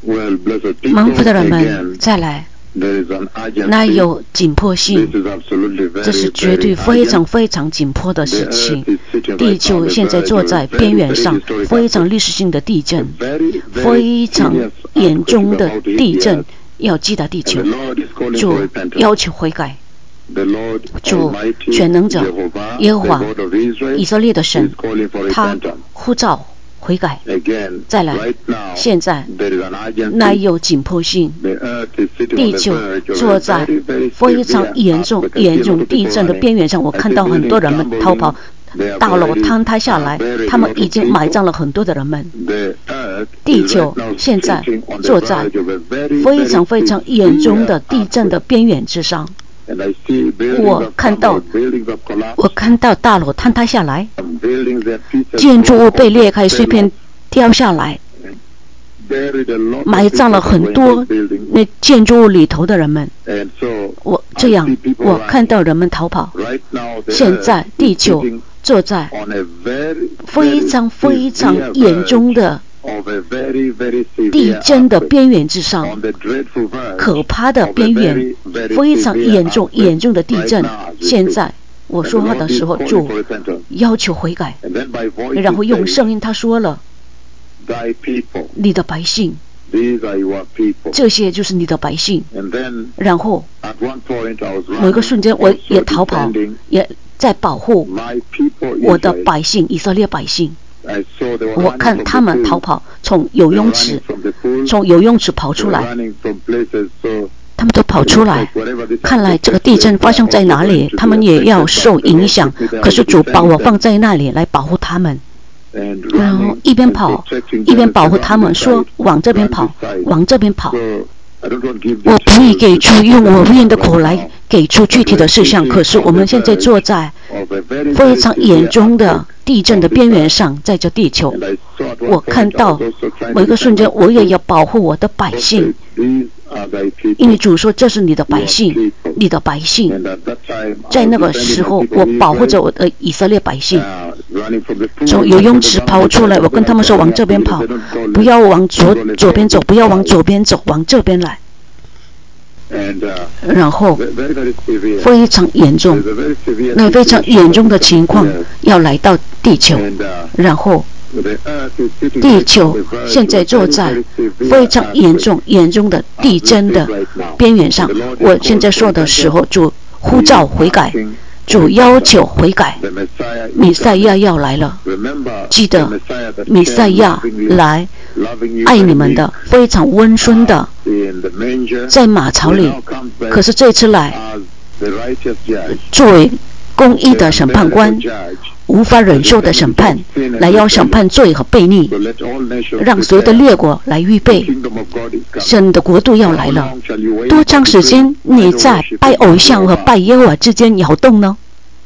蒙福的人们，再来，那有紧迫性，这是绝对非常非常紧迫的事情。地球现在坐在边缘上，非常历史性的地震，非常严重的地震要击打地球，就要求悔改。主全能者耶和华以色列的神，他呼召悔改。再来，现在那有紧迫性，地球坐在非常严重地震的边缘上。我看到很多人们逃跑，大楼坍塌下来，他们已经埋葬了很多的人们。地球现在坐在非常非常严重的地震的边缘之上。我看到大楼坍塌下来，建筑物被裂开，碎片掉下来，埋葬了很多那建筑物里头的人们。我看到人们逃跑。现在地球坐在非常非常严重的地震的边缘之上，可怕的边缘，非常严重的地震。现在我说话的时候就要求悔改，然后用声音他说了，你的百姓，这些就是你的百姓。然后某一个瞬间我也逃跑，也在保护我的百姓，以色列百姓。我看他们逃跑，从游泳池跑出来，他们都跑出来。看来这个地震发生在哪里，他们也要受影响。可是主把我放在那里来保护他们，然后一边跑一边保护他们，说往这边跑，往这边跑。我不以给出用我无言的口来给出具体的事项，可是我们现在坐在非常严重的地震的边缘上，在这地球，我看到某一个瞬间，我也要保护我的百姓，因为主说这是你的百姓，你的百姓。在那个时候，我保护着我的以色列百姓，从游泳池跑出来，我跟他们说往这边跑，不要往左边走，不要往左边走，往这边来。然后非常严重，那非常严重的情况要来到地球，然后地球现在坐在非常严重的地震的边缘上。我现在说的时候就呼召悔改，主要求悔改，弥赛亚要来了。记得弥赛亚来爱你们的，非常温顺的，在马槽里。可是这次来作为公义的审判官，无法忍受的审判，来要审判罪和悖逆，让所有的列国来预备。神的国度要来了，多长时间你在拜偶像和拜耶和华之间摇动呢？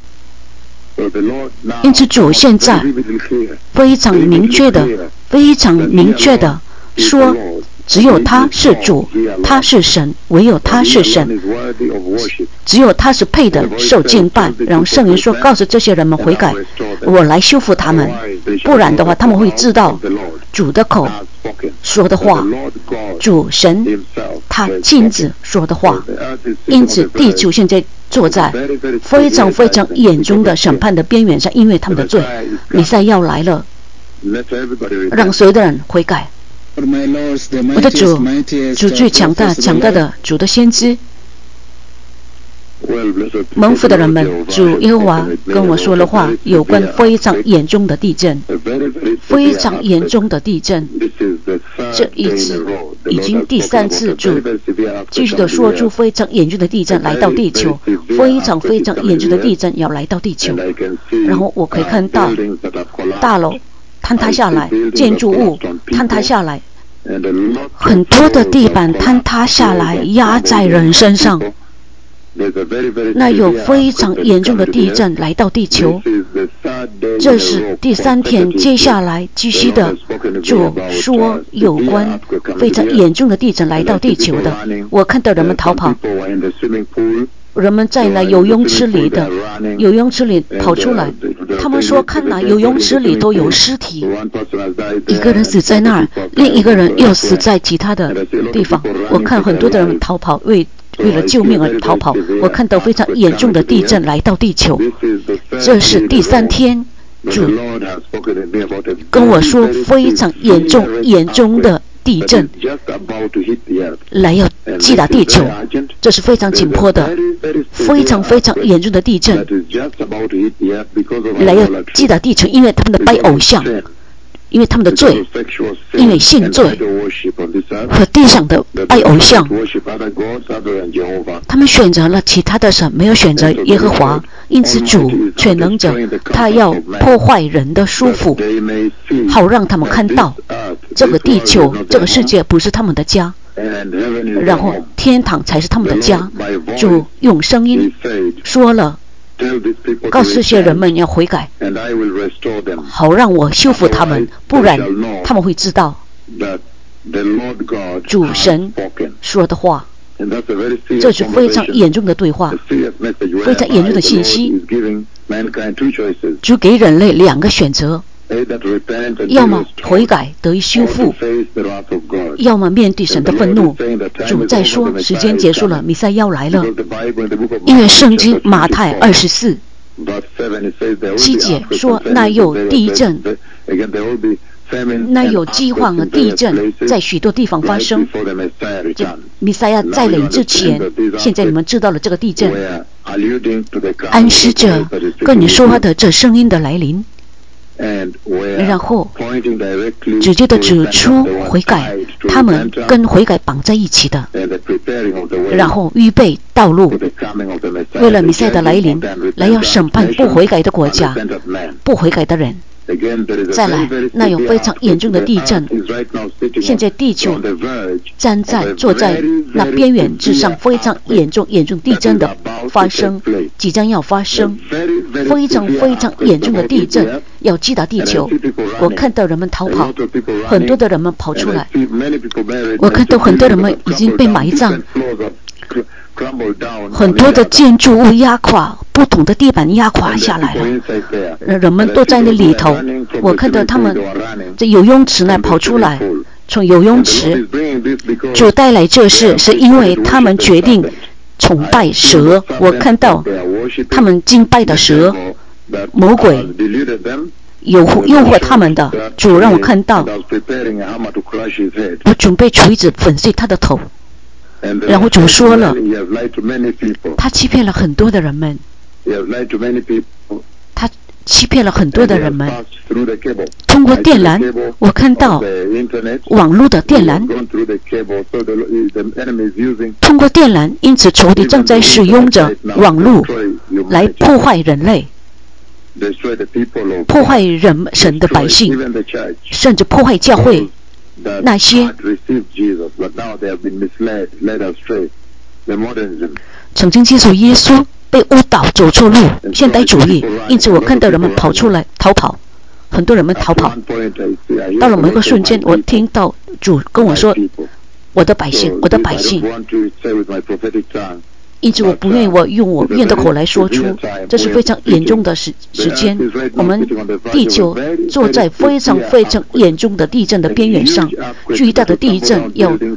因此主现在非常明确的说，只有他是主，他是神，唯有他是神，只有他是配的受敬拜。然后圣灵说，告诉这些人们悔改，我来修复他们，不然的话他们会知道主的口说的话，主神他亲自说的话。因此地球现在坐在非常非常严重的审判的边缘上，因为他们的罪。弥赛亚来了，让所有的人悔改。我的主最强大的主的先知。蒙福的人们，主耶和华跟我说了话，有关非常严重的地震，非常严重的地震。这一次已经第3次，主继续的说出非常严重的地震来到地球，非常非常严重的地震要来到地球。然后我可以看到大楼坍塌下来，建筑物坍塌下来，很多的地板坍塌下来，压在人身上。那有非常严重的地震来到地球，这是第3天，接下来继续的就说有关非常严重的地震来到地球的。我看到人们逃跑， 人们在那游泳池里跑出来，他们说看那游泳池里都有尸体，一个人死在那儿，另一个人又死在其他的地方。我看很多的人逃跑，为了救命而逃跑。我看到非常严重的地震来到地球，这是第3天，主跟我说非常严重的地震来要击打地球，这是非常紧迫的，非常严重的地震来要击打地球，因为他们的拜偶像，因为他们的罪，因为性罪和地上的拜偶像，他们选择了其他的神，没有选择耶和华。因此主全能者他要破坏人的束缚，好让他们看到这个地球这个世界不是他们的家，然后天堂才是他们的家。主用声音说了，告诉这些人们要悔改，好让我修复他们，不然他们会知道主神说的话。这是非常严重的对话，非常严重的信息。主给人类2个选择，要么悔改得以修复，要么面对神的愤怒。主在说时间结束了，弥赛亚要来了，因为圣经马太24:7节说那有地震，那有饥荒和地震在许多地方发生。弥赛亚再来之前，现在你们知道了这个地震，暗示着跟你说话的这声音的来临，然后直接的指出悔改，他们跟悔改绑在一起的，然后预备道路，为了弥赛亚的来临，来要审判不悔改的国家，不悔改的人。再来，那有非常严重的地震，现在地球坐在那边缘之上，非常严重地震的发生，即将要发生，非常严重的地震要击打地球。我看到人们逃跑，很多的人们跑出来，我看到很多人们已经被埋葬，很多的建筑物压垮，不同的地板压垮下来了，人们都在那里头。我看到他们在游泳池那跑出来，从游泳池主带来这事，是因为他们决定崇拜蛇。我看到他们敬拜的蛇，魔鬼诱惑他们的。主让我看到，我准备锤子粉碎他的头。然后主说了，他欺骗了很多的人们，他欺骗了很多的人们。通过电缆，我看到网络的电缆，通过电缆，因此仇敌正在使用着网络来破坏人类，破坏神的百姓，甚至破坏教会。那些曾经接受耶稣被误导走错路，现代主义，因此我看到人们跑出来逃跑，很多人们逃跑。到了某一个瞬间，我听到主跟我说，我的百姓，因此我不愿意用我愿的口来说出，这是非常严重的时间。我们地球坐在非常严重的地震的边缘上，巨大的地震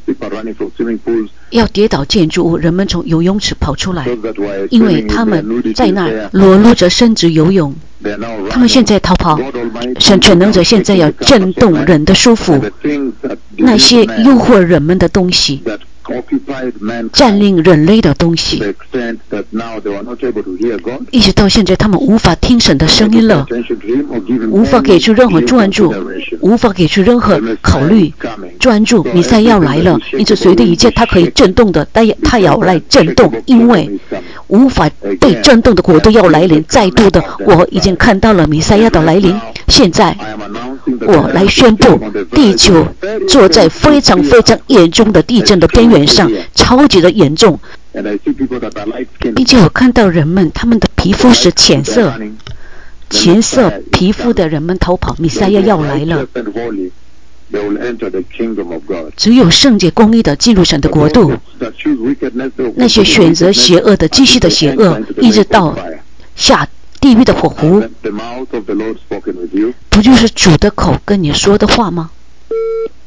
要跌倒建筑物，人们从游泳池跑出来，因为他们在那裸露着身子游泳。他们现在逃跑，神全能者现在要震动人的束缚，那些诱惑人们的东西，占领人类的东西，一直到现在他们无法听神的声音了，无法给出任何专注，无法给出任何考虑专注。弥赛亚要来了，因此随着一切他可以震动的，他要来震动，因为无法被震动的国度要来临。再度的，我已经看到了弥赛亚的来临。现在我来宣布，地球坐在非常严重的地震的边缘上，超级的严重，并且我看到人们他们的皮肤是浅色皮肤的人们逃跑。弥赛亚要来了， 只有圣洁公义的进入神的国度。那些选择邪恶的继续的邪恶，一直到下地狱的火湖。不就是主的口跟你说的话吗？